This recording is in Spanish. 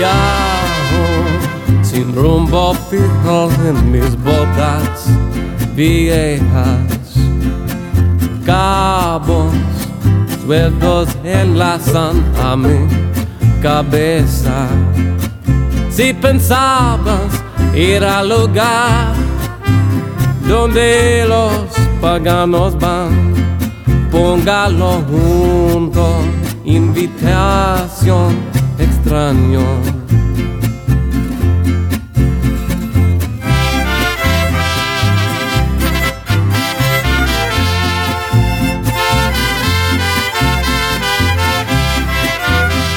Viajo sin rumbo fijo en mis botas viejas, cabos sueltos enlazan a mi cabeza. Si pensabas ir al lugar donde los paganos van, póngalo junto, invitación extraño.